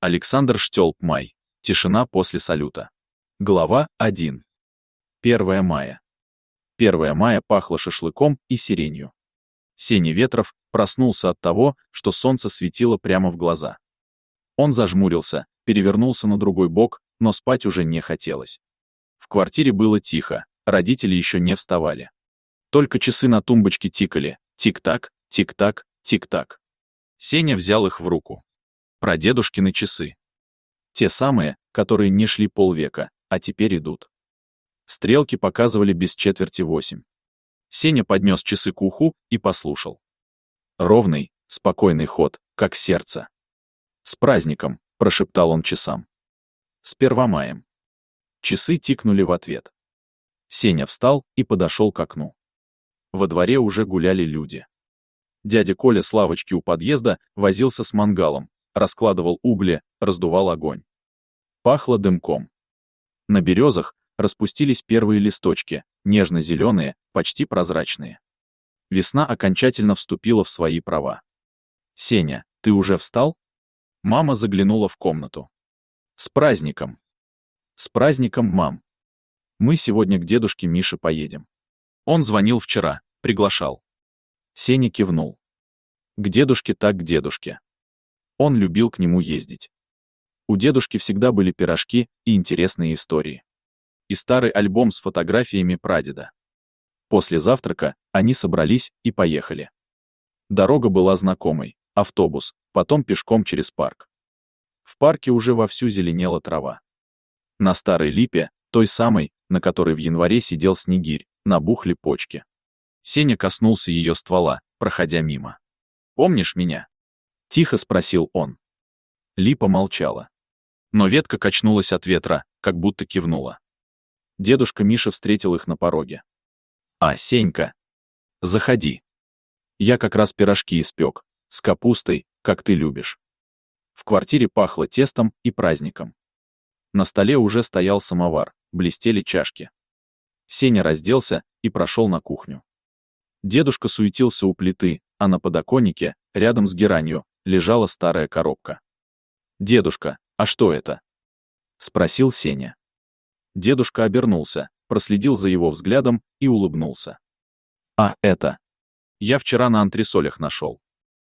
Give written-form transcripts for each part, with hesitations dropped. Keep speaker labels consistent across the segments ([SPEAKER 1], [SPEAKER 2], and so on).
[SPEAKER 1] Александр Штёлп-Май. Тишина после салюта. Глава 1. 1 мая. 1 мая пахло шашлыком и сиренью. Сеня Ветров проснулся от того, что солнце светило прямо в глаза. Он зажмурился, перевернулся на другой бок, но спать уже не хотелось. В квартире было тихо, родители еще не вставали. Только часы на тумбочке тикали: тик-так, тик-так, тик-так. Сеня взял их в руку. Прадедушкины часы. Те самые, которые не шли полвека, а теперь идут. Стрелки показывали без четверти 8. Сеня поднес часы к уху и послушал. Ровный, спокойный ход, как сердце. «С праздником!» — прошептал он часам. «С 1 маем!» Часы тикнули в ответ. Сеня встал и подошел к окну. Во дворе уже гуляли люди. Дядя Коля с лавочки у подъезда возился с мангалом, раскладывал угли, раздувал огонь. Пахло дымком. На березах распустились первые листочки, нежно-зеленые, почти прозрачные. Весна окончательно вступила в свои права. «Сеня, ты уже встал?» Мама заглянула в комнату. «С праздником!» «С праздником, мам! Мы сегодня к дедушке Мише поедем. Он звонил вчера, приглашал». Сеня кивнул. К дедушке так к дедушке. Он любил к нему ездить. У дедушки всегда были пирожки и интересные истории. И старый альбом с фотографиями прадеда. После завтрака они собрались и поехали. Дорога была знакомой: автобус, потом пешком через парк. В парке уже вовсю зеленела трава. На старой липе, той самой, на которой в январе сидел снегирь, набухли почки. Сеня коснулся ее ствола, проходя мимо. «Помнишь меня?» — тихо спросил он. Липа молчала. Но ветка качнулась от ветра, как будто кивнула. Дедушка Миша встретил их на пороге. «А, Сенька, заходи. Я как раз пирожки испек, с капустой, как ты любишь». В квартире пахло тестом и праздником. На столе уже стоял самовар, блестели чашки. Сеня разделся и прошел на кухню. Дедушка суетился у плиты, а на подоконнике, рядом с геранью, лежала старая коробка. «Дедушка, а что это?» — спросил Сеня. Дедушка обернулся, проследил за его взглядом и улыбнулся. «А, это? Я вчера на антресолях нашел.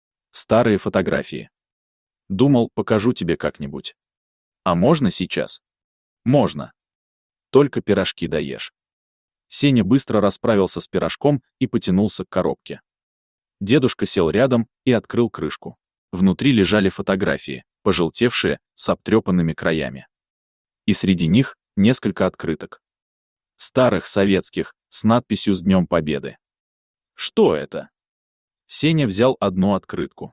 [SPEAKER 1] Старые фотографии. Думал, покажу тебе как-нибудь. А можно сейчас?» «Можно. Только пирожки доешь». Сеня быстро расправился с пирожком и потянулся к коробке. Дедушка сел рядом и открыл крышку. Внутри лежали фотографии, пожелтевшие, с обтрепанными краями. И среди них несколько открыток. Старых, советских, с надписью «С Днем Победы». «Что это?» Сеня взял одну открытку.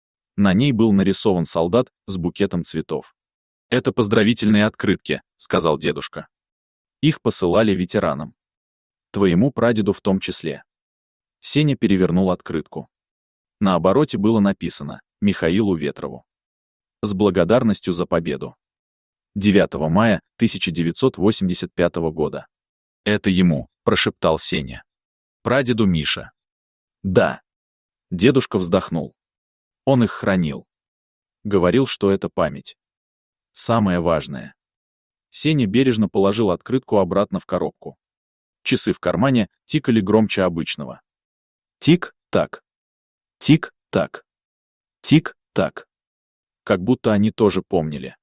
[SPEAKER 1] На ней был нарисован солдат с букетом цветов. «Это поздравительные открытки», — сказал дедушка. «Их посылали ветеранам. Твоему прадеду в том числе». Сеня перевернул открытку. На обороте было написано: «Михаилу Ветрову. С благодарностью за победу. 9 мая 1985 года». «Это ему», — прошептал Сеня. «Прадеду Миша». «Да». Дедушка вздохнул. Он их хранил. Говорил, что это память. Самое важное. Сеня бережно положил открытку обратно в коробку. Часы в кармане тикали громче обычного. Тик-так. Тик-так. Тик-так. Как будто они тоже помнили.